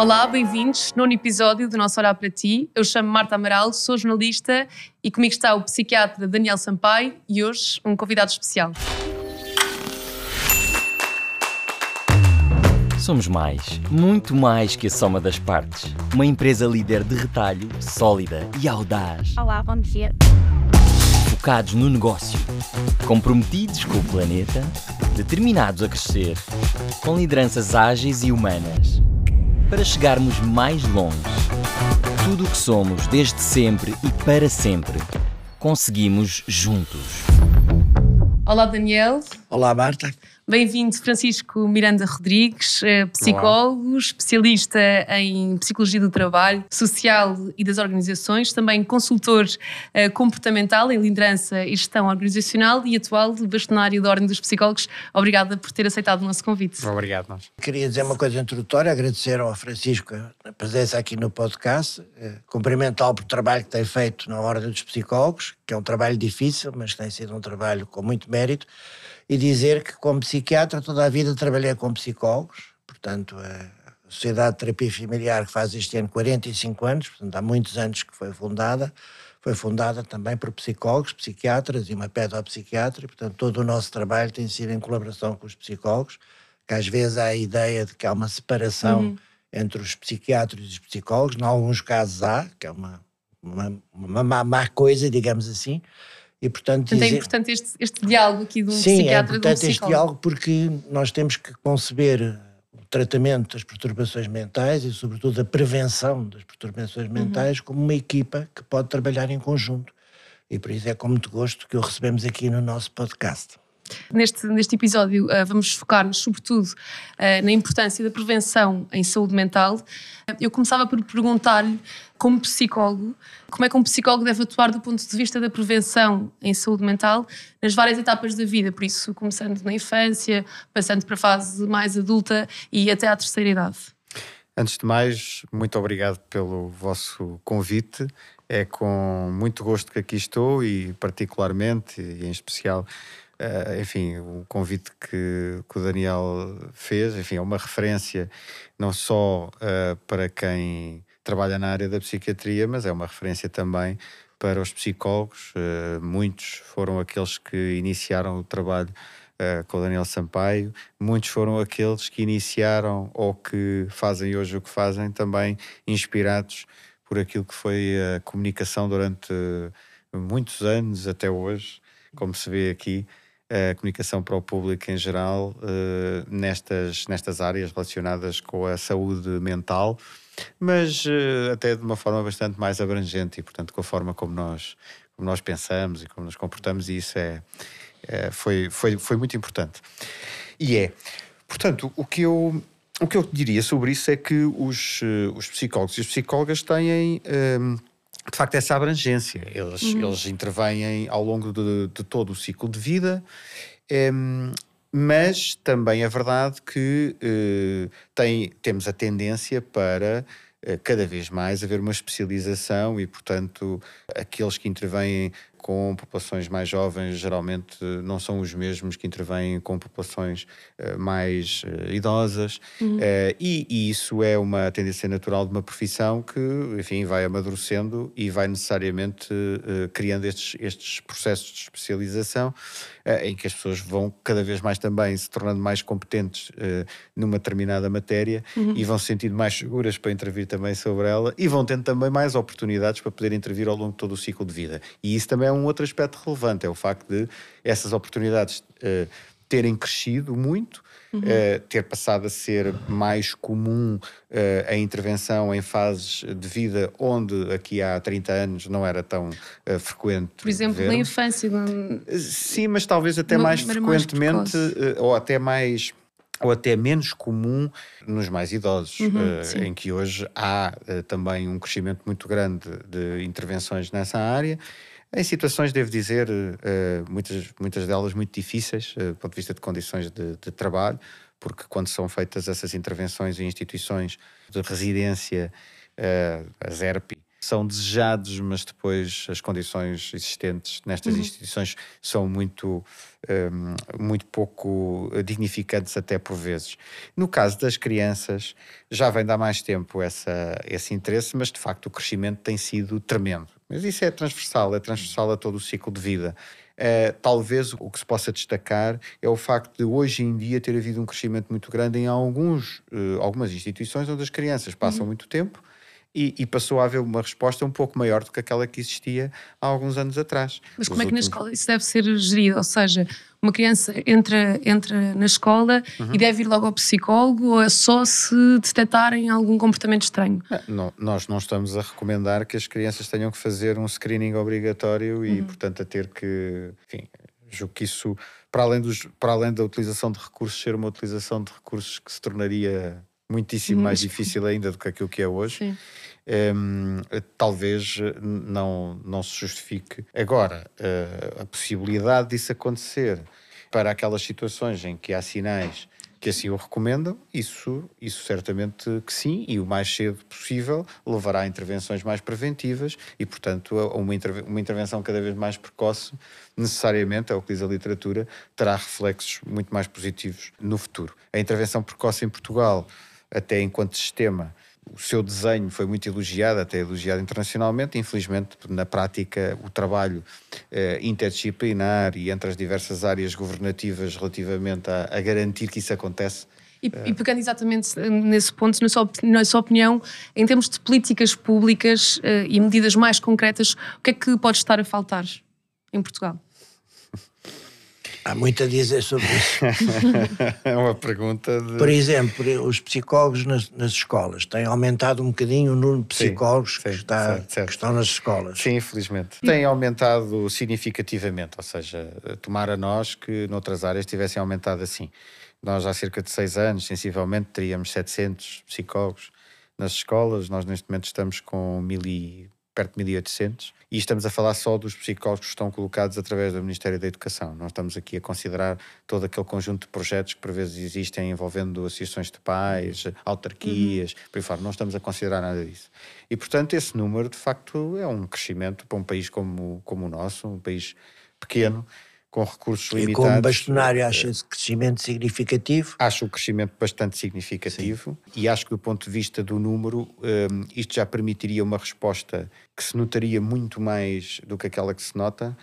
Olá, bem-vindos ao nono episódio do nosso Olhar para Ti. Eu chamo Marta Amaral, sou jornalista e comigo está o psiquiatra Daniel Sampaio e hoje um convidado especial. Somos mais, muito mais que a soma das partes. Uma empresa líder de retalho, sólida e audaz. Olá, bom dia. Focados no negócio, comprometidos com o planeta, determinados a crescer, com lideranças ágeis e humanas, para chegarmos mais longe. Tudo o que somos desde sempre e para sempre, conseguimos juntos. Olá, Daniel. Olá, Marta. Bem-vindo, Francisco Miranda Rodrigues, psicólogo, especialista em Psicologia do Trabalho, Social e das Organizações, também consultor comportamental em liderança e gestão organizacional e atual bastonário da Ordem dos Psicólogos. Obrigada por ter aceitado o nosso convite. Obrigado, nós. Queria dizer uma coisa introdutória, agradecer ao Francisco a presença aqui no podcast, cumprimentá-lo por trabalho que tem feito na Ordem dos Psicólogos, que é um trabalho difícil, mas tem sido um trabalho com muito mérito. E dizer que, como psiquiatra, toda a vida trabalhei com psicólogos, portanto, a Sociedade de Terapia Familiar, que faz este ano 45 anos, portanto, há muitos anos que foi fundada também por psicólogos, psiquiatras e uma pedopsiquiatra, e, portanto, todo o nosso trabalho tem sido em colaboração com os psicólogos, que às vezes há a ideia de que há uma separação entre os psiquiatras e os psicólogos, em alguns casos há, que é uma má coisa, digamos assim. E, portanto, é importante este diálogo aqui de um psiquiatra e de um psicólogo. Sim, é importante este diálogo porque nós temos que conceber o tratamento das perturbações mentais e, sobretudo, a prevenção das perturbações mentais como uma equipa que pode trabalhar em conjunto. E por isso é com muito gosto que o recebemos aqui no nosso podcast. Neste episódio vamos focar-nos sobretudo na importância da prevenção em saúde mental. Eu começava por perguntar-lhe, como psicólogo, como é que um psicólogo deve atuar do ponto de vista da prevenção em saúde mental nas várias etapas da vida, por isso começando na infância, passando para a fase mais adulta e até à terceira idade. Antes de mais, muito obrigado pelo vosso convite. É com muito gosto que aqui estou e particularmente e em especial enfim, o convite que o Daniel fez, enfim, é uma referência não só para quem trabalha na área da psiquiatria, mas é uma referência também para os psicólogos. Muitos foram aqueles que iniciaram o trabalho com o Daniel Sampaio, muitos foram aqueles que iniciaram ou que fazem hoje o que fazem, também inspirados por aquilo que foi a comunicação durante muitos anos até hoje, como se vê aqui, a comunicação para o público em geral, nestas áreas relacionadas com a saúde mental, mas até de uma forma bastante mais abrangente e, portanto, com a forma como nós pensamos e como nos comportamos, e isso foi muito importante. Portanto, o que eu diria sobre isso é que os psicólogos e as psicólogas têm de facto essa abrangência. Eles intervêm ao longo de todo o ciclo de vida, mas também é verdade que temos a tendência para cada vez mais haver uma especialização e, portanto, aqueles que intervêm com populações mais jovens geralmente não são os mesmos que intervêm com populações mais idosas, e isso é uma tendência natural de uma profissão que, enfim, vai amadurecendo e vai necessariamente criando estes processos de especialização em que as pessoas vão cada vez mais também se tornando mais competentes numa determinada matéria e vão se sentindo mais seguras para intervir também sobre ela e vão tendo também mais oportunidades para poder intervir ao longo de todo o ciclo de vida. E isso também é um outro aspecto relevante, é o facto de essas oportunidades terem crescido muito, ter passado a ser mais comum a intervenção em fases de vida onde aqui há 30 anos não era tão frequente. Por exemplo, na infância. Sim, mas talvez até mais frequentemente ou até menos comum nos mais idosos, em que hoje há também um crescimento muito grande de intervenções nessa área, em situações, devo dizer, muitas delas muito difíceis, do ponto de vista de condições de trabalho, porque quando são feitas essas intervenções em instituições de residência, as ERP, são desejados, mas depois as condições existentes nestas instituições são muito pouco dignificantes até por vezes. No caso das crianças, já vem de há mais tempo esse interesse, mas de facto o crescimento tem sido tremendo. Mas isso é transversal a todo o ciclo de vida. Talvez o que se possa destacar é o facto de hoje em dia ter havido um crescimento muito grande em algumas instituições onde as crianças passam muito tempo e passou a haver uma resposta um pouco maior do que aquela que existia há alguns anos atrás. Mas como é que na escola isso deve ser gerido? Ou seja, uma criança entra na escola e deve ir logo ao psicólogo, ou é só se detectarem algum comportamento estranho? Nós não estamos a recomendar que as crianças tenham que fazer um screening obrigatório e, portanto, a ter que... Enfim, julgo que isso, para além da utilização de recursos, ser uma utilização de recursos que se tornaria muitíssimo mais difícil ainda do que aquilo que é hoje. Sim. Talvez não se justifique. Agora, a possibilidade disso acontecer para aquelas situações em que há sinais que assim o recomendam, isso certamente que sim, e o mais cedo possível levará a intervenções mais preventivas e, portanto, a uma intervenção cada vez mais precoce, necessariamente, é o que diz a literatura, terá reflexos muito mais positivos no futuro. A intervenção precoce em Portugal, até enquanto sistema, o seu desenho foi muito elogiado, até elogiado internacionalmente. Infelizmente, na prática, o trabalho interdisciplinar e entre as diversas áreas governativas relativamente a garantir que isso acontece. E pegando exatamente nesse ponto, na sua opinião, em termos de políticas públicas e medidas mais concretas, o que é que pode estar a faltar em Portugal? Há muito a dizer sobre isso. É uma pergunta de... Por exemplo, os psicólogos nas escolas. Tem aumentado um bocadinho o número de psicólogos que estão nas escolas. Sim, infelizmente. Tem aumentado significativamente, ou seja, tomara nós que noutras áreas tivessem aumentado assim. Nós há cerca de 6 anos, sensivelmente, teríamos 700 psicólogos nas escolas. Nós neste momento estamos com perto de 1.800, e estamos a falar só dos psicólogos que estão colocados através do Ministério da Educação. Não estamos aqui a considerar todo aquele conjunto de projetos que por vezes existem envolvendo associações de pais, autarquias, por aí fora. Não estamos a considerar nada disso. E, portanto, esse número, de facto, é um crescimento para um país como o nosso, um país pequeno, com recursos limitados. E como bastonário acha esse crescimento significativo? Acho o crescimento bastante significativo. Sim. E acho que do ponto de vista do número, isto já permitiria uma resposta que se notaria muito mais do que aquela que se nota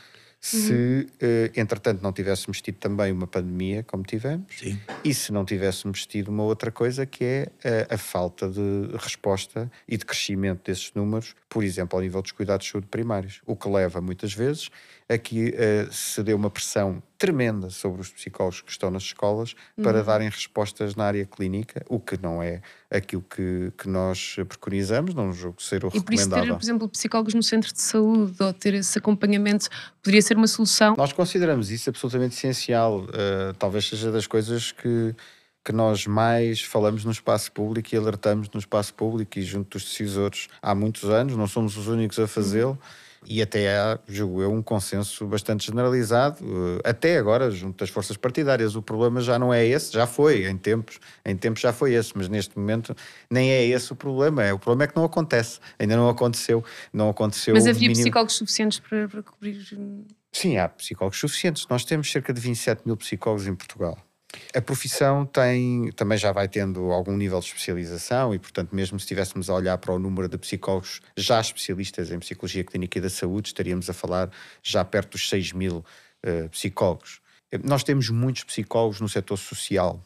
se, entretanto, não tivéssemos tido também uma pandemia, como tivemos. Sim. E se não tivéssemos tido uma outra coisa, que é a falta de resposta e de crescimento desses números, por exemplo, ao nível dos cuidados de saúde primários, o que leva muitas vezes a que se dê uma pressão tremenda sobre os psicólogos que estão nas escolas para darem respostas na área clínica, o que não é aquilo que nós preconizamos, não julgo ser o recomendável. E por isso ter, por exemplo, psicólogos no centro de saúde ou ter esse acompanhamento poderia ser uma solução? Nós consideramos isso absolutamente essencial. Talvez seja das coisas que nós mais falamos no espaço público e alertamos no espaço público e junto dos decisores há muitos anos, não somos os únicos a fazê-lo. E até há, julgo eu, um consenso bastante generalizado, até agora, junto das forças partidárias. O problema já não é esse, já foi, em tempos já foi esse, mas neste momento nem é esse o problema. O problema é que não acontece, ainda não aconteceu. Mas havia psicólogos suficientes para cobrir? Sim, há psicólogos suficientes. Nós temos cerca de 27 mil psicólogos em Portugal. A profissão também já vai tendo algum nível de especialização e, portanto, mesmo se estivéssemos a olhar para o número de psicólogos já especialistas em Psicologia Clínica e da Saúde, estaríamos a falar já perto dos 6 mil psicólogos. Nós temos muitos psicólogos no setor social,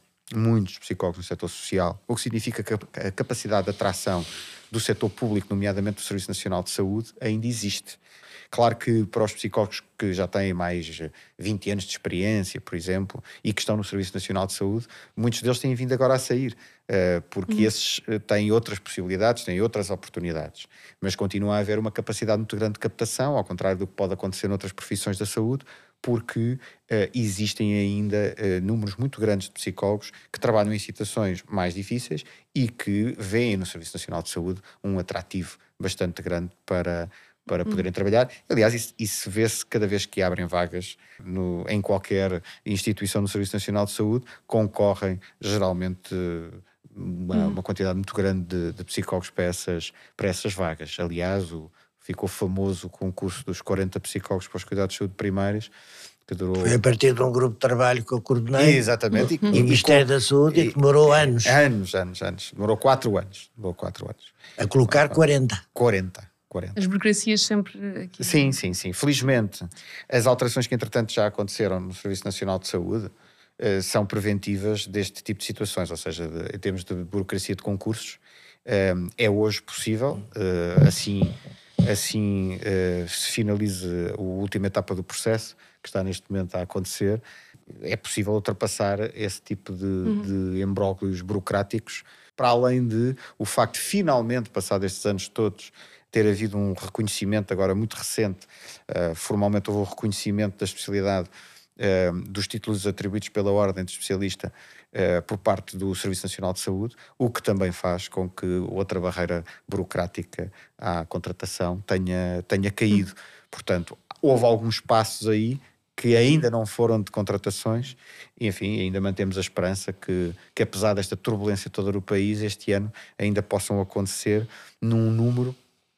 o que significa que a capacidade de atração do setor público, nomeadamente do Serviço Nacional de Saúde, ainda existe. Claro que para os psicólogos que já têm mais 20 anos de experiência, por exemplo, e que estão no Serviço Nacional de Saúde, muitos deles têm vindo agora a sair, porque esses têm outras possibilidades, têm outras oportunidades. Mas continua a haver uma capacidade muito grande de captação, ao contrário do que pode acontecer noutras profissões da saúde, porque existem ainda números muito grandes de psicólogos que trabalham em situações mais difíceis e que veem no Serviço Nacional de Saúde um atrativo bastante grande para poderem trabalhar. Aliás, isso vê-se cada vez que abrem vagas em qualquer instituição do Serviço Nacional de Saúde, concorrem geralmente uma quantidade muito grande de psicólogos para essas vagas. Aliás, ficou famoso o concurso dos 40 psicólogos para os cuidados de saúde primários, que durou... Foi a partir de um grupo de trabalho que eu coordenei. Exatamente. E o Ministério da Saúde, e que demorou anos. Anos. Demorou 4 anos. A colocar 40. 40. As burocracias sempre aqui. Sim. Felizmente, as alterações que entretanto já aconteceram no Serviço Nacional de Saúde são preventivas deste tipo de situações, ou seja, em termos de burocracia de concursos, é hoje possível, assim se finalize a última etapa do processo, que está neste momento a acontecer, é possível ultrapassar esse tipo de imbróglios burocráticos, para além de o facto de finalmente, passados estes anos todos, ter havido um reconhecimento agora muito recente, formalmente houve um reconhecimento da especialidade dos títulos atribuídos pela Ordem de Especialista por parte do Serviço Nacional de Saúde, o que também faz com que outra barreira burocrática à contratação tenha caído. Portanto, houve alguns passos aí que ainda não foram de contratações e, enfim, ainda mantemos a esperança que apesar desta turbulência toda no país, este ano ainda possam acontecer num número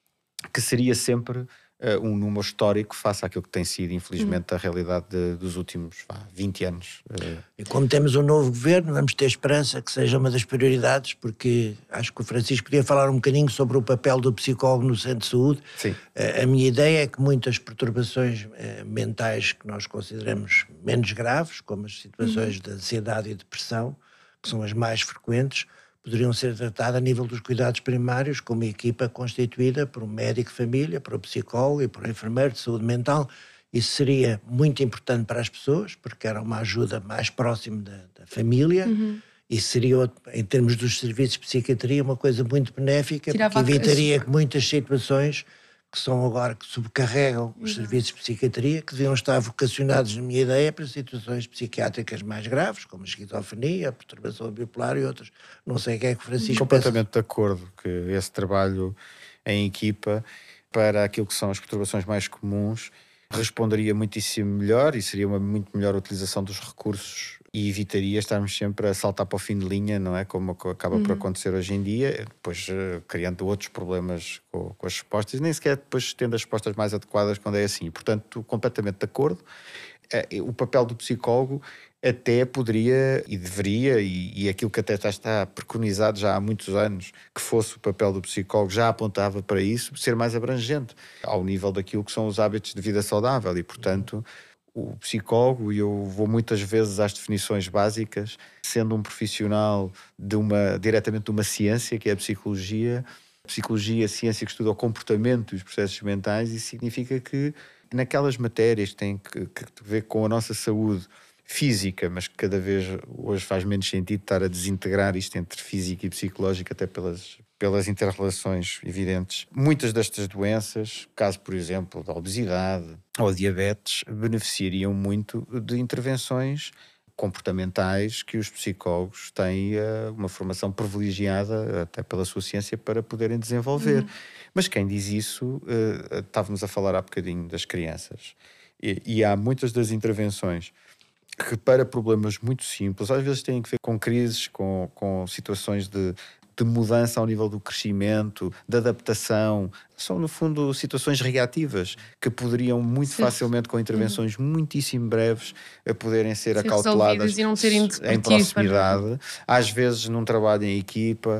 que seria sempre um número histórico face àquilo que tem sido, infelizmente, a realidade dos últimos 20 anos. E como temos um novo governo, vamos ter esperança que seja uma das prioridades, porque acho que o Francisco podia falar um bocadinho sobre o papel do psicólogo no centro de saúde. Sim. A minha ideia é que muitas perturbações mentais que nós consideramos menos graves, como as situações de ansiedade e depressão, que são as mais frequentes, poderiam ser tratadas a nível dos cuidados primários, com uma equipa constituída por um médico de família, por um psicólogo e por um enfermeiro de saúde mental. Isso seria muito importante para as pessoas, porque era uma ajuda mais próxima da família, e seria, em termos dos serviços de psiquiatria, uma coisa muito benéfica, porque evitaria que muitas situações que são agora, que sobrecarregam os serviços de psiquiatria, que deviam estar vocacionados, na minha ideia, para situações psiquiátricas mais graves, como a esquizofrenia, a perturbação bipolar e outras. Não sei o que é que o Francisco completamente de acordo que esse trabalho em equipa para aquilo que são as perturbações mais comuns responderia muitíssimo melhor e seria uma muito melhor utilização dos recursos e evitaria estarmos sempre a saltar para o fim de linha, não é? Como acaba por acontecer hoje em dia, depois criando outros problemas com as respostas, nem sequer depois tendo as respostas mais adequadas quando é assim. Portanto, completamente de acordo. O papel do psicólogo até poderia e deveria, e aquilo que até já está preconizado já há muitos anos, que fosse o papel do psicólogo, já apontava para isso, ser mais abrangente, ao nível daquilo que são os hábitos de vida saudável. E, portanto, o psicólogo, e eu vou muitas vezes às definições básicas, sendo um profissional diretamente de uma ciência, que é a psicologia, a ciência que estuda o comportamento e os processos mentais, isso significa que naquelas matérias que têm que ver com a nossa saúde física, mas que cada vez hoje faz menos sentido estar a desintegrar isto entre física e psicológica, até pelas interrelações evidentes. Muitas destas doenças, caso por exemplo da obesidade ou diabetes, beneficiariam muito de intervenções comportamentais que os psicólogos têm uma formação privilegiada, até pela sua ciência, para poderem desenvolver. Mas quem diz isso, estávamos a falar há bocadinho das crianças, e há muitas das intervenções que para problemas muito simples, às vezes têm que ver com crises, com situações de mudança ao nível do crescimento, de adaptação, são no fundo situações reativas que poderiam muito facilmente, com intervenções muitíssimo breves, a poderem ser acauteladas e não terem de em proximidade, às vezes num trabalho em equipa.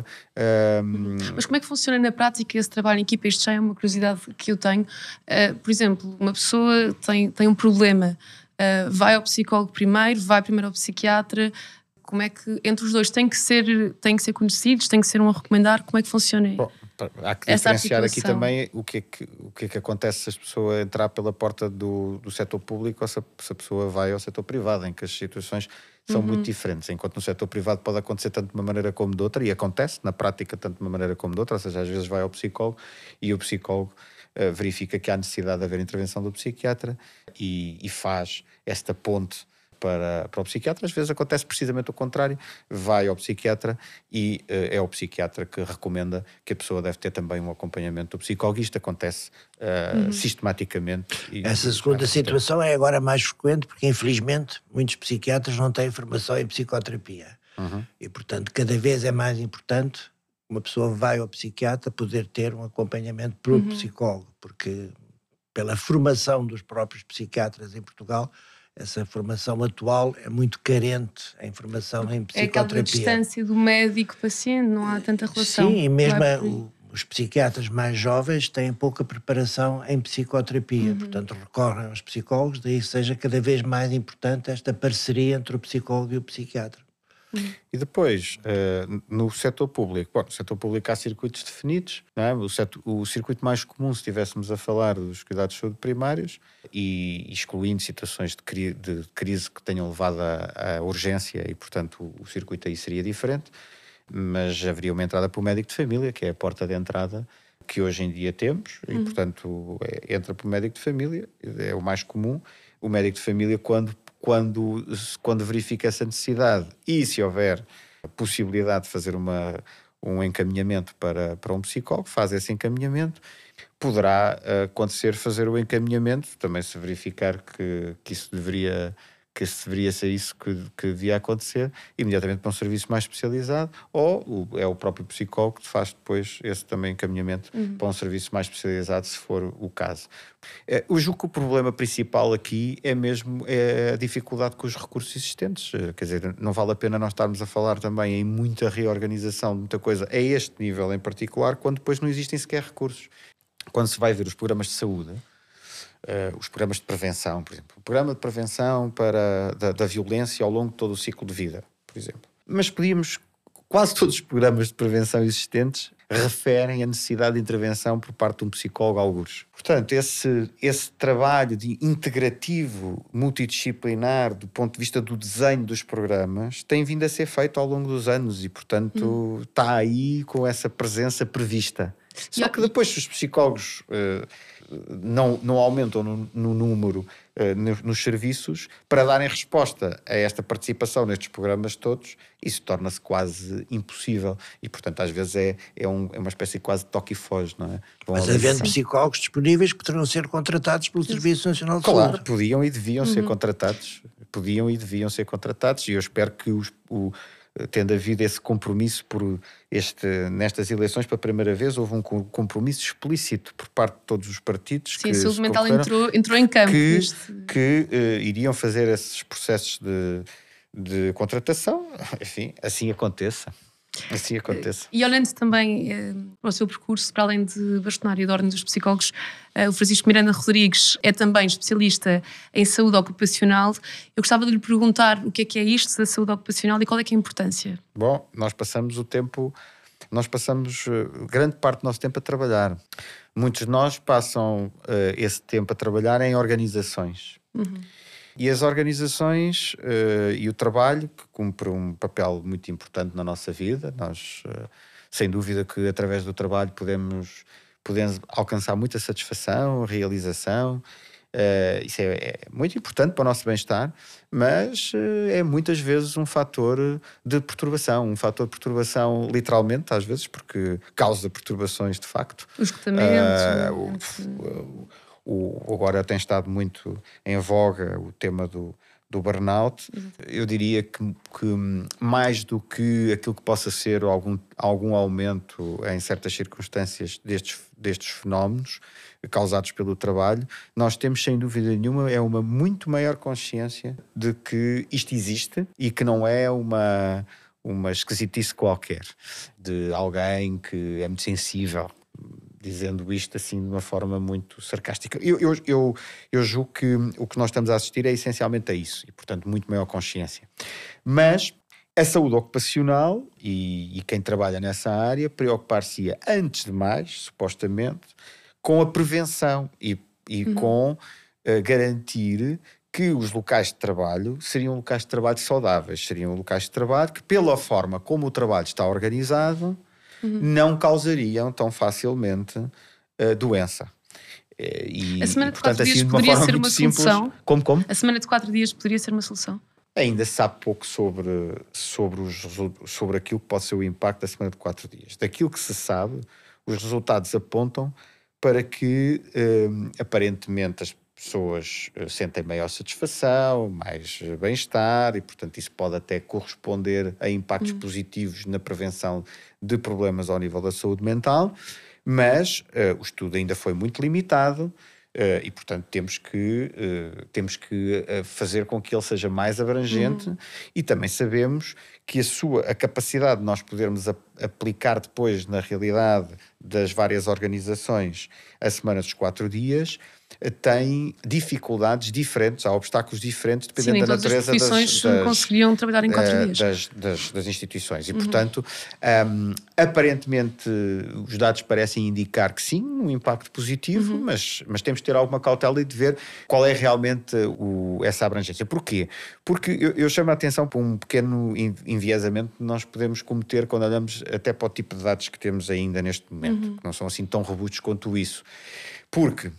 Mas como é que funciona na prática esse trabalho em equipa? Isto já é uma curiosidade que eu tenho. Por exemplo, uma pessoa tem um problema, vai ao psicólogo primeiro, vai primeiro ao psiquiatra. Como é que entre os dois têm que ser conhecidos, têm que ser um a recomendar? Como é que funciona? Bom, há que diferenciar aqui também o que é que acontece se a pessoa entrar pela porta do setor público ou se a pessoa vai ao setor privado, em que as situações são muito diferentes. Enquanto no setor privado pode acontecer tanto de uma maneira como de outra, e acontece na prática tanto de uma maneira como de outra, ou seja, às vezes vai ao psicólogo e o psicólogo verifica que há necessidade de haver intervenção do psiquiatra e faz esta ponte para o psiquiatra. Às vezes acontece precisamente o contrário, vai ao psiquiatra e é o psiquiatra que recomenda que a pessoa deve ter também um acompanhamento do psicólogo. Isto acontece sistematicamente. Essa segunda situação é agora mais frequente porque, infelizmente, muitos psiquiatras não têm formação em psicoterapia. E, portanto, cada vez é mais importante uma pessoa vai ao psiquiatra poder ter um acompanhamento por psicólogo, porque pela formação dos próprios psiquiatras em Portugal, essa formação atual é muito carente em formação em psicoterapia. É aquela distância do médico-paciente, não há tanta relação. Sim, e mesmo os psiquiatras mais jovens têm pouca preparação em psicoterapia, portanto recorrem aos psicólogos, daí seja cada vez mais importante esta parceria entre o psicólogo e o psiquiatra. E depois, no setor público, no setor público há circuitos definidos, não é? O circuito mais comum, se estivéssemos a falar dos cuidados de saúde primários, e excluindo situações de crise que tenham levado à urgência, e portanto o circuito aí seria diferente, mas haveria uma entrada para o médico de família, que é a porta de entrada que hoje em dia temos, e portanto entra para o médico de família, é o mais comum. O médico de família, quando verifica essa necessidade e se houver a possibilidade de fazer um encaminhamento para um psicólogo, faz esse encaminhamento. Poderá acontecer fazer o encaminhamento, também se verificar que isso deveria ser isso que devia acontecer, imediatamente para um serviço mais especializado, ou é o próprio psicólogo que faz depois esse também encaminhamento para um serviço mais especializado, se for o caso. Eu julgo que o problema principal aqui é mesmo a dificuldade com os recursos existentes. Quer dizer, não vale a pena nós estarmos a falar também em muita reorganização de muita coisa a este nível em particular, quando depois não existem sequer recursos. Quando se vai ver os programas de saúde, os programas de prevenção, por exemplo, o programa de prevenção da violência ao longo de todo o ciclo de vida, por exemplo. Mas quase todos os programas de prevenção existentes referem a necessidade de intervenção por parte de um psicólogo algures. Portanto, esse trabalho integrativo, multidisciplinar, do ponto de vista do desenho dos programas, tem vindo a ser feito ao longo dos anos e, portanto, está aí com essa presença prevista. Só que depois, se os psicólogos não aumentam no número nos serviços para darem resposta a esta participação nestes programas todos, isso torna-se quase impossível. E, portanto, às vezes é uma espécie de quase toque e foge, não é? Mas havendo psicólogos disponíveis, poderão ser contratados pelo Serviço Nacional de Saúde. Claro, podiam e deviam ser contratados. E eu espero que tendo havido esse compromisso nestas eleições pela primeira vez, houve um compromisso explícito por parte de todos os partidos. Sim, a saúde mental entrou em campo. Que iriam fazer esses processos de contratação. Enfim, assim aconteça. E olhando também para o seu percurso, para além de bastonário da Ordem dos Psicólogos, o Francisco Miranda Rodrigues é também especialista em saúde ocupacional. Eu gostava de lhe perguntar o que é isto da saúde ocupacional e qual é que é a importância? Bom, nós passamos grande parte do nosso tempo a trabalhar. Muitos de nós passam esse tempo a trabalhar em organizações. E as organizações e o trabalho, que cumpre um papel muito importante na nossa vida, nós, sem dúvida que através do trabalho podemos alcançar muita satisfação, realização, isso é muito importante para o nosso bem-estar, mas é muitas vezes um fator de perturbação, literalmente às vezes, porque causa perturbações de facto. Os esgotamentos. Agora tem estado muito em voga o tema do burnout. Eu diria que mais do que aquilo que possa ser algum aumento em certas circunstâncias destes fenómenos causados pelo trabalho, nós temos sem dúvida nenhuma uma muito maior consciência de que isto existe e que não é uma esquisitice qualquer de alguém que é muito sensível, dizendo isto assim de uma forma muito sarcástica. Eu julgo que o que nós estamos a assistir é essencialmente a isso, e portanto muito maior consciência. Mas a saúde ocupacional e quem trabalha nessa área preocupar-se-ia antes de mais, supostamente, com a prevenção e com garantir que os locais de trabalho seriam locais de trabalho saudáveis, seriam locais de trabalho que, pela forma como o trabalho está organizado, não causariam tão facilmente doença. A semana de 4 dias poderia ser uma solução? Como? A semana de 4 dias poderia ser uma solução? Ainda se sabe pouco sobre aquilo que pode ser o impacto da semana de 4 dias. Daquilo que se sabe, os resultados apontam para que, aparentemente, pessoas sentem maior satisfação, mais bem-estar e, portanto, isso pode até corresponder a impactos positivos na prevenção de problemas ao nível da saúde mental, mas o estudo ainda foi muito limitado. E, portanto, temos que fazer com que ele seja mais abrangente e também sabemos que a capacidade de nós podermos aplicar depois na realidade das várias organizações a semana dos 4 dias tem dificuldades diferentes, há obstáculos diferentes dependendo da natureza das instituições conseguiam trabalhar em 4 dias. Das instituições. E, portanto, aparentemente os dados parecem indicar que sim, um impacto positivo, mas temos de ter alguma cautela e de ver qual é realmente essa abrangência. Porquê? Porque eu chamo a atenção para um pequeno enviesamento que nós podemos cometer quando olhamos até para o tipo de dados que temos ainda neste momento, que não são assim tão robustos quanto isso. Porque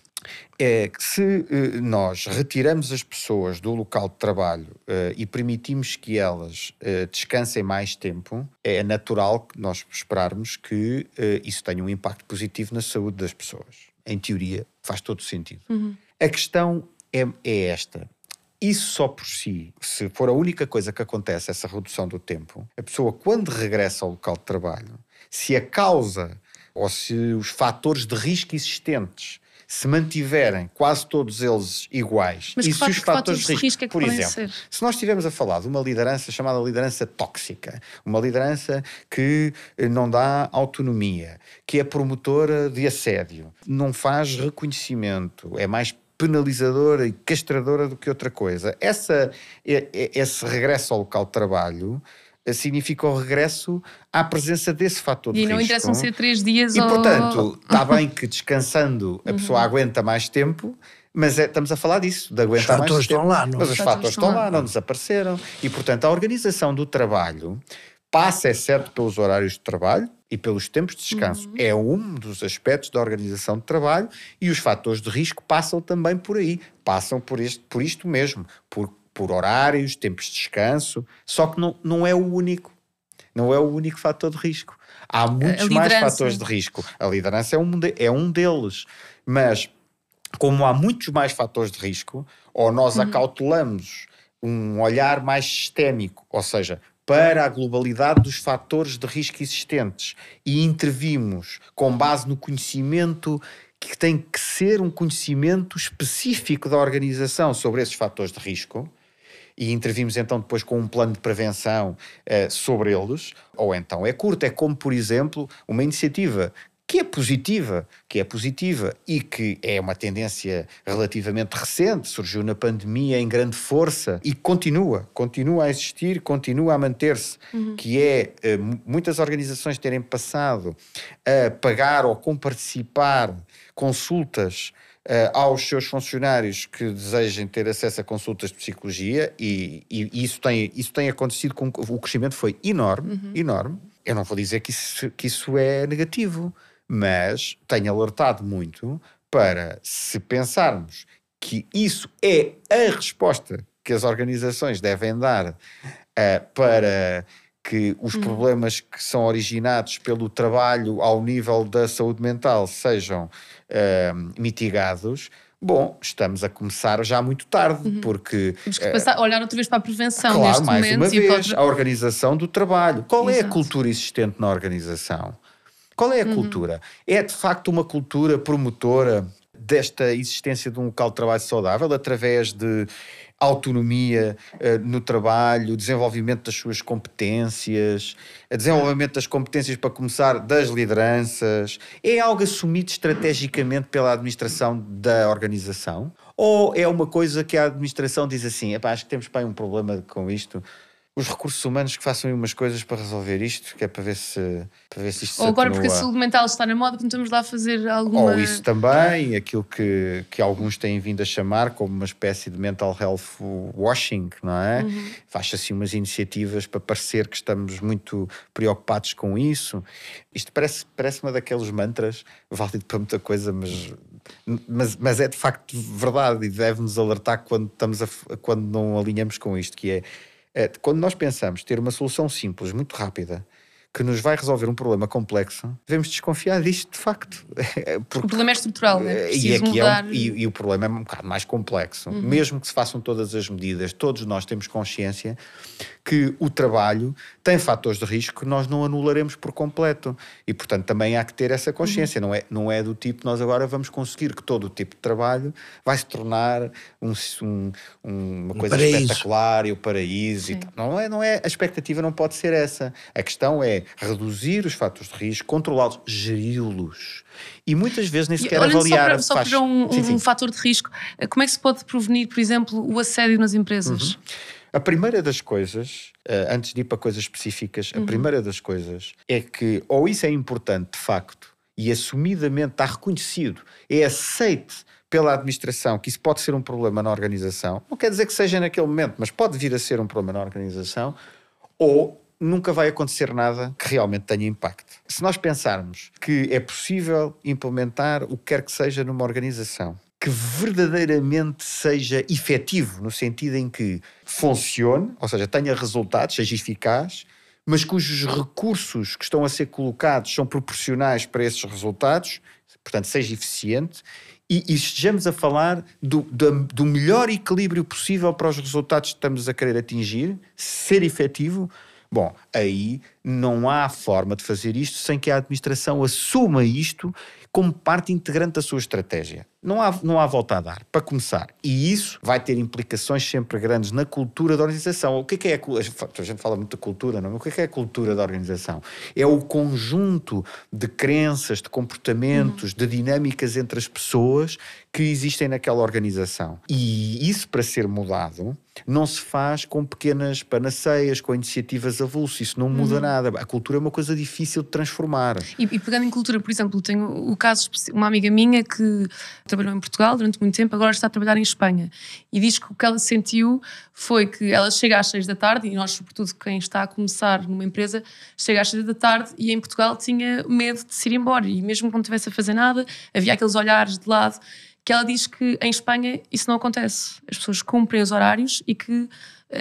se nós retiramos as pessoas do local de trabalho e permitimos que elas descansem mais tempo, é natural que nós esperarmos que isso tenha um impacto positivo na saúde das pessoas. Em teoria, faz todo sentido. A questão é esta. Isso só por si, se for a única coisa que acontece, essa redução do tempo, a pessoa quando regressa ao local de trabalho, se a causa ou se os fatores de risco existentes se mantiverem quase todos eles iguais, mas e se os fatores de risco, é que por exemplo, ser? se nós estivermos a falar de uma liderança chamada liderança tóxica, uma liderança que não dá autonomia, que é promotora de assédio, não faz reconhecimento, é mais penalizadora e castradora do que outra coisa, esse regresso ao local de trabalho significa o regresso à presença desse fator de risco. E não interessam ser 3 dias e, portanto, está bem que descansando a pessoa aguenta mais tempo, mas estamos a falar disso, de aguentar mais tempo. Estão lá, não? Mas os fatores estão lá, não desapareceram. E, portanto, a organização do trabalho passa, é certo, pelos horários de trabalho e pelos tempos de descanso. É um dos aspectos da organização de trabalho e os fatores de risco passam também por aí. Passam por isto mesmo, por horários, tempos de descanso, só que não é o único. Não é o único fator de risco. Há muitos mais fatores de risco. A liderança é um deles. Mas, como há muitos mais fatores de risco, ou nós acautelamos um olhar mais sistémico, ou seja, para a globalidade dos fatores de risco existentes e intervimos com base no conhecimento que tem que ser um conhecimento específico da organização sobre esses fatores de risco, e intervimos então depois com um plano de prevenção sobre eles, ou então é curto. É como, por exemplo, uma iniciativa que é positiva e que é uma tendência relativamente recente, surgiu na pandemia em grande força e continua a existir, continua a manter-se, que é muitas organizações terem passado a pagar ou comparticipar consultas aos seus funcionários que desejem ter acesso a consultas de psicologia e isso tem acontecido, o crescimento foi enorme. Eu não vou dizer que isso é negativo, mas tenho alertado muito para, se pensarmos que isso é a resposta que as organizações devem dar para que os problemas que são originados pelo trabalho ao nível da saúde mental sejam mitigados, bom, estamos a começar já muito tarde, porque... Temos que olhar outra vez para a prevenção, claro, neste mais momento. Uma vez, a organização do trabalho. Qual é a Exato. cultura existente na organização? Qual é a cultura? É, de facto, uma cultura promotora desta existência de um local de trabalho saudável, através de autonomia no trabalho, desenvolvimento das suas competências, desenvolvimento das competências, para começar, das lideranças. É algo assumido estrategicamente pela administração da organização? Ou é uma coisa que a administração diz assim, acho que temos um problema com isto, os recursos humanos que façam umas coisas para resolver isto, que é para ver se isto se ou agora atenua. porque a saúde mental está na moda, portanto vamos lá fazer alguma... Ou isso também, aquilo que alguns têm vindo a chamar como uma espécie de mental health washing, não é? Faz assim umas iniciativas para parecer que estamos muito preocupados com isso. Isto parece uma daqueles mantras, válido para muita coisa, mas é de facto verdade e deve-nos alertar quando não alinhamos com isto, que é quando nós pensamos ter uma solução simples, muito rápida, que nos vai resolver um problema complexo, devemos desconfiar disto de facto. Porque o problema é estrutural, não é? Preciso mudar... e o problema é um bocado mais complexo. Mesmo que se façam todas as medidas, todos nós temos consciência que o trabalho tem fatores de risco que nós não anularemos por completo. E, portanto, também há que ter essa consciência. Não é do tipo, nós agora vamos conseguir que todo o tipo de trabalho vai se tornar uma coisa paraíso. espetacular e o paraíso. E tal. Não é, a expectativa não pode ser essa. A questão é reduzir os fatores de risco, controlá-los, geri-los. E muitas vezes nem sequer avaliar... Só para um fator de risco, como é que se pode prevenir, por exemplo, o assédio nas empresas? A primeira das coisas, antes de ir para coisas específicas, a primeira das coisas é que, ou isso é importante de facto, e assumidamente está reconhecido, é aceite pela administração que isso pode ser um problema na organização, não quer dizer que seja naquele momento, mas pode vir a ser um problema na organização, ou nunca vai acontecer nada que realmente tenha impacto. Se nós pensarmos que é possível implementar o que quer que seja numa organização, que verdadeiramente seja efetivo, no sentido em que funcione, ou seja, tenha resultados, seja eficaz, mas cujos recursos que estão a ser colocados são proporcionais para esses resultados, portanto, seja eficiente, e estejamos a falar do melhor equilíbrio possível para os resultados que estamos a querer atingir, ser efetivo. Bom, aí não há forma de fazer isto sem que a administração assuma isto como parte integrante da sua estratégia. Não há volta a dar, para começar. E isso vai ter implicações sempre grandes na cultura da organização. O que é a gente fala muito da cultura, não é? O que é a cultura da organização? É o conjunto de crenças, de comportamentos, de dinâmicas entre as pessoas que existem naquela organização. E isso, para ser mudado, não se faz com pequenas panaceias, com iniciativas avulsas. Isso não muda nada. A cultura é uma coisa difícil de transformar. E pegando em cultura, por exemplo, tenho o caso, uma amiga minha que trabalhou em Portugal durante muito tempo, agora está a trabalhar em Espanha. E diz que o que ela sentiu foi que ela chega às 6 da tarde, e nós, sobretudo quem está a começar numa empresa, chega às 6 da tarde e em Portugal tinha medo de se ir embora. E mesmo que não estivesse a fazer nada, havia aqueles olhares de lado, que ela diz que em Espanha isso não acontece. As pessoas cumprem os horários e que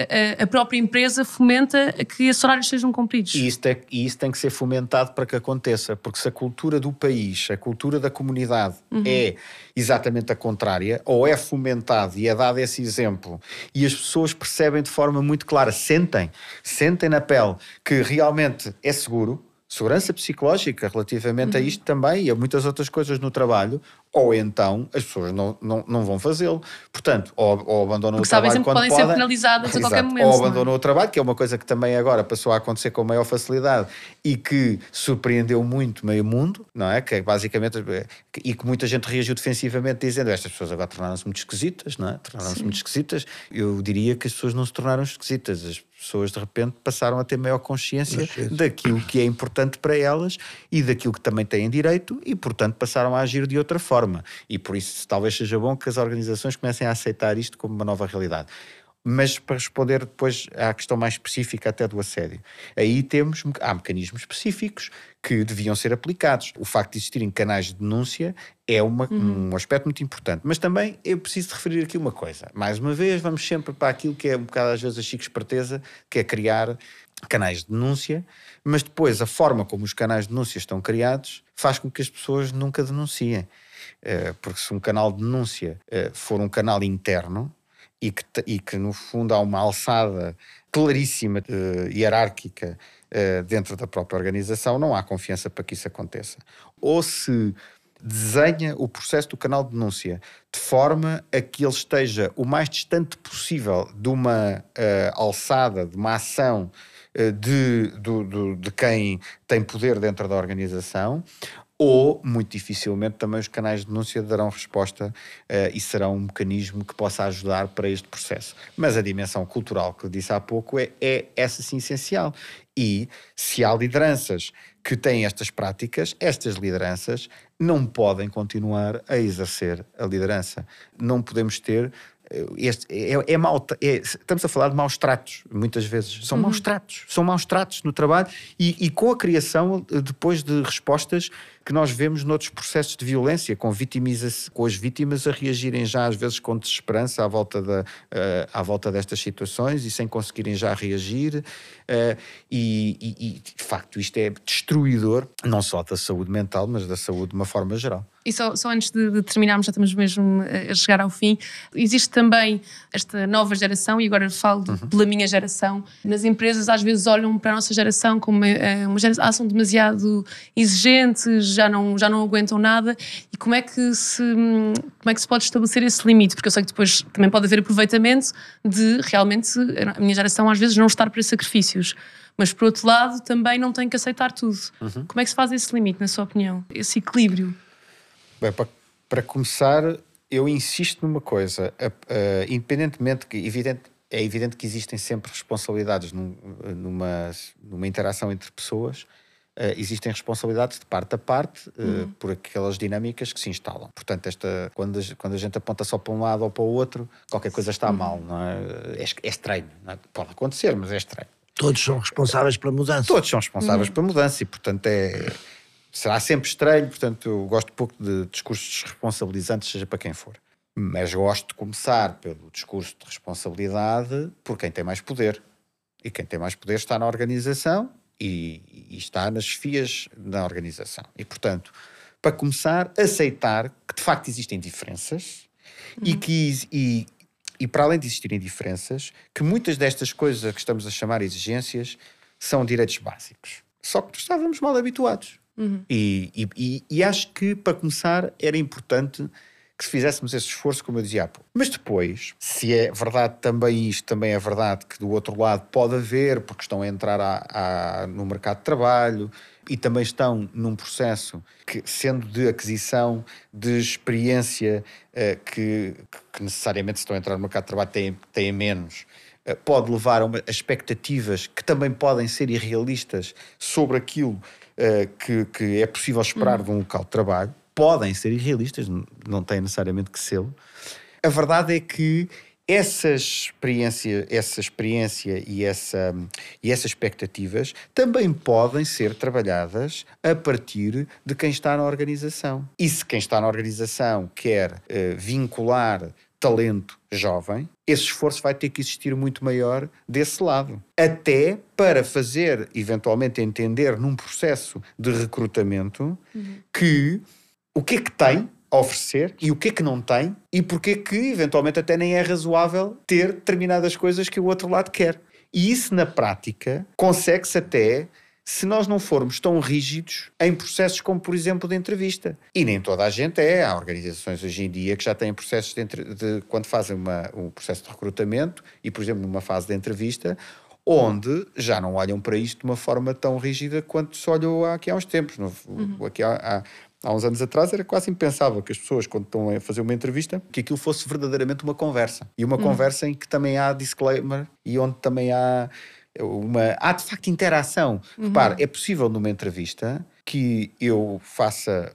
a própria empresa fomenta que esses horários sejam cumpridos. E isso tem que ser fomentado para que aconteça, porque se a cultura do país, a cultura da comunidade é exatamente a contrária, ou é fomentado e é dado esse exemplo, e as pessoas percebem de forma muito clara, sentem na pele que realmente é seguro, segurança psicológica relativamente a isto também e a muitas outras coisas no trabalho, ou então as pessoas não vão fazê-lo. Portanto, ou abandonam o trabalho quando podem. Porque sabem sempre que podem ser penalizadas a qualquer momento. Ou abandonam o trabalho, que é uma coisa que também agora passou a acontecer com maior facilidade e que surpreendeu muito meio mundo, não é? Que é basicamente, e que muita gente reagiu defensivamente dizendo estas pessoas agora tornaram-se muito esquisitas, não é? Tornaram-se muito esquisitas. Eu diria que as pessoas não se tornaram esquisitas. As pessoas de repente passaram a ter maior consciência daquilo que é importante para elas e daquilo que também têm direito e, portanto, passaram a agir de outra forma. E por isso talvez seja bom que as organizações comecem a aceitar isto como uma nova realidade. Mas para responder depois à questão mais específica até do assédio, aí há mecanismos específicos que deviam ser aplicados. O facto de existirem canais de denúncia é um aspecto muito importante. Mas também eu preciso de referir aqui uma coisa. Mais uma vez, vamos sempre para aquilo que é um bocado às vezes a chique esperteza, que é criar canais de denúncia, mas depois a forma como os canais de denúncia estão criados faz com que as pessoas nunca denunciem. Porque se um canal de denúncia for um canal interno e que no fundo há uma alçada claríssima hierárquica dentro da própria organização, não há confiança para que isso aconteça. Ou se desenha o processo do canal de denúncia de forma a que ele esteja o mais distante possível de uma alçada, de uma ação de quem tem poder dentro da organização, ou, muito dificilmente, também os canais de denúncia darão resposta e serão um mecanismo que possa ajudar para este processo. Mas a dimensão cultural que eu disse há pouco é essa sim essencial. E se há lideranças que têm estas práticas, estas lideranças não podem continuar a exercer a liderança. Não podemos ter estamos a falar de maus tratos, muitas vezes. São maus tratos no trabalho e com a criação depois de respostas que nós vemos noutros processos de violência, com as vítimas a reagirem já às vezes com desesperança à volta destas situações e sem conseguirem já reagir. De facto, isto é destruidor, não só da saúde mental, mas da saúde de uma forma geral. E só antes de terminarmos, já estamos mesmo a chegar ao fim, existe também esta nova geração, e agora falo pela minha geração, nas empresas às vezes olham para a nossa geração como uma geração, são demasiado exigentes, já não aguentam nada, e como é que se pode estabelecer esse limite? Porque eu sei que depois também pode haver aproveitamento de realmente a minha geração às vezes não estar para sacrifícios, mas por outro lado também não tem que aceitar tudo. Como é que se faz esse limite, na sua opinião? Esse equilíbrio? Bem, para começar, eu insisto numa coisa, independentemente que é evidente que existem sempre responsabilidades numa interação entre pessoas, existem responsabilidades de parte a parte por aquelas dinâmicas que se instalam. Portanto, quando a gente aponta só para um lado ou para o outro, qualquer coisa está mal, não é? É estranho, não é? Pode acontecer, mas é estranho. Todos são responsáveis pela mudança. Todos são responsáveis pela mudança e, portanto, será sempre estranho. Portanto, eu gosto pouco de discursos responsabilizantes, seja para quem for. Mas gosto de começar pelo discurso de responsabilidade por quem tem mais poder. E quem tem mais poder está na organização e está nas chefias da organização. E, portanto, para começar, aceitar que, de facto, existem diferenças e para além de existirem diferenças, que muitas destas coisas a que estamos a chamar exigências são direitos básicos. Só que estávamos mal habituados. E acho que, para começar, era importante que se fizéssemos esse esforço, como eu dizia há pouco. Mas depois, se é verdade também isto, também é verdade que do outro lado pode haver, porque estão a entrar no mercado de trabalho e também estão num processo que, sendo de aquisição de experiência, que necessariamente se estão a entrar no mercado de trabalho têm menos, pode levar a expectativas que também podem ser irrealistas sobre aquilo que é possível esperar de um local de trabalho. Podem ser irrealistas, não têm necessariamente que ser. A verdade é que essa experiência e essas expectativas também podem ser trabalhadas a partir de quem está na organização. E se quem está na organização quer vincular talento jovem, esse esforço vai ter que existir muito maior desse lado. Até para fazer, eventualmente, entender num processo de recrutamento que o que é que tem a oferecer e o que é que não tem e porque é que, eventualmente, até nem é razoável ter determinadas coisas que o outro lado quer. E isso, na prática, consegue-se até se nós não formos tão rígidos em processos como, por exemplo, de entrevista. E nem toda a gente é. Há organizações hoje em dia que já têm processos quando fazem um processo de recrutamento e, por exemplo, numa fase de entrevista, onde já não olham para isto de uma forma tão rígida quanto se olhou aqui há uns tempos. Aqui há uns anos atrás era quase impensável que as pessoas, quando estão a fazer uma entrevista, que aquilo fosse verdadeiramente uma conversa. E uma conversa em que também há disclaimer e onde também há de facto interação. Repare, é possível numa entrevista que eu faça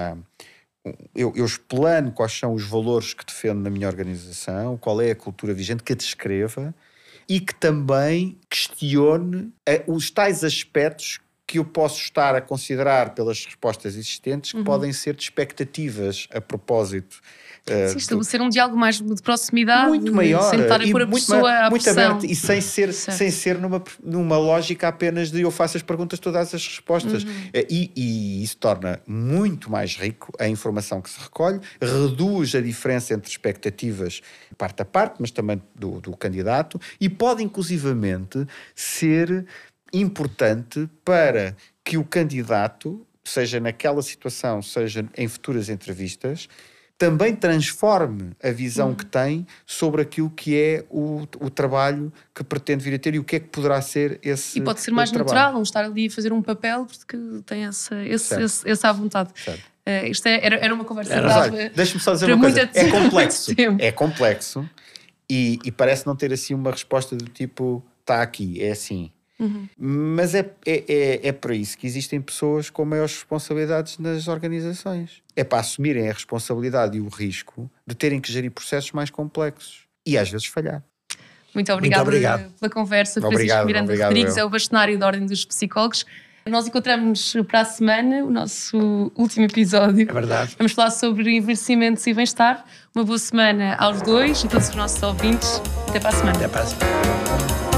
eu explane quais são os valores que defendo na minha organização, qual é a cultura vigente, que a descreva e que também questione os tais aspectos que eu posso estar a considerar pelas respostas existentes que podem ser de expectativas a propósito. Sim, estabelecer um diálogo mais de proximidade, muito maior, sem estar a pôr a pessoa à muito pressão. aberto e sem ser numa lógica apenas de eu faço as perguntas, todas as respostas. E isso torna muito mais rico a informação que se recolhe, reduz a diferença entre expectativas parte a parte, mas também do candidato, e pode inclusivamente ser importante para que o candidato, seja naquela situação, seja em futuras entrevistas, também transforme a visão que tem sobre aquilo que é o trabalho que pretende vir a ter e o que é que poderá ser esse trabalho. E pode ser mais natural, não estar ali a fazer um papel porque tem essa à vontade. Isto era uma conversa que dava. Deixa-me só dizer uma coisa. É complexo e parece não ter assim uma resposta do tipo, está aqui, é assim. Mas é para isso que existem pessoas com maiores responsabilidades nas organizações. É para assumirem a responsabilidade e o risco de terem que gerir processos mais complexos e às vezes falhar. Muito obrigado pela conversa. Francisco Miranda Rodrigues é o bastonário da Ordem dos Psicólogos. Nós encontramos para a semana, o nosso último episódio. É verdade. Vamos falar sobre envelhecimentos e bem-estar. Uma boa semana aos dois e a todos os nossos ouvintes. Até para a semana. Até para a semana.